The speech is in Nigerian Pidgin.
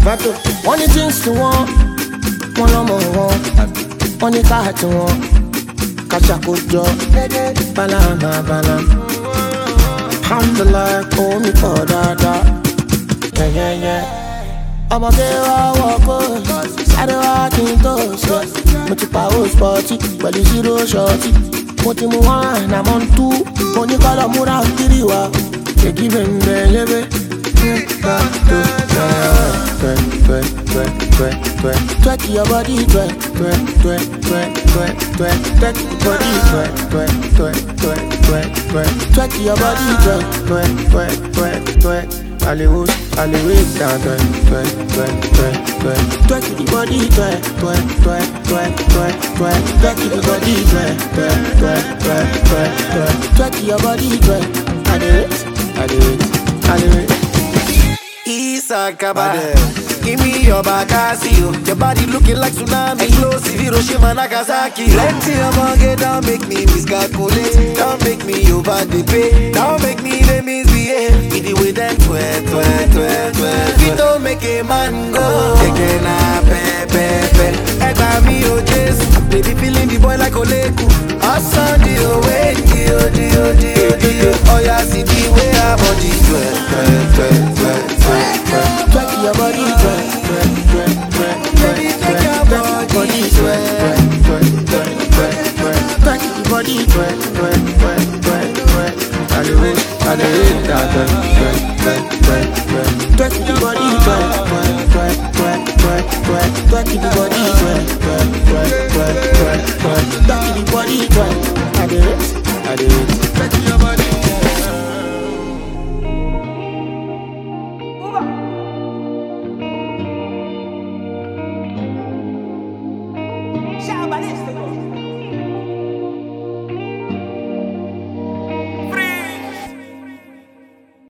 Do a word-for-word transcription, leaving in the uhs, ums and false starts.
Mato, one things to one, one on one, one car to one, Kachakujo, Banana, banana. Alhamdulillah, call me for dada. Yeah, yeah, yeah. I'm a girl, walk on. I don't walk in those. Much power sporty, but you zero shorty. What you want, I'm on two. When you call a mura, Kiriwa. They give him the twerk your body, twerk, twerk, twerk, twerk, twerk, twerk, twerk your body, twerk, twerk, twerk, twerk, twerk, twerk, twerk your body, twerk, twerk, twerk, twerk, twerk. Hollywood, Hollywood, down, twerk, twerk, twerk, twerk, twerk, twerk your body, twerk, twerk, twerk, twerk, twerk, twerk, twerk your body, twerk, twerk, twerk, twerk, twerk, twerk, twerk your body, twerk. I do it, I do it, I do it. Isakaba, give me your Bakasio. Your body looking like tsunami. Explosive Hiroshima, Nagasaki. Plenty of money, don't make me miscalculate. Don't make me over the pay. Don't make me the misbehave. With the way them twerk, twerk, twerk, twerk. We don't make a man go. Again, I pay, pay, pay. Egba mi o Jesu. Baby feeling the boy like Oleku. Asan di o way, di o, di o, di o, di o. Oh yeah, see the way our body twerk, twerk, twerk, twerk. Twerk your body, twerk, twerk, twerk, twerk, twerk, twerk your body, twerk, twerk, twerk, twerk, twerk, twerk your body, twerk, twerk, twerk, twerk, twerk. I do it, I do it, I do it, twerk, twerk.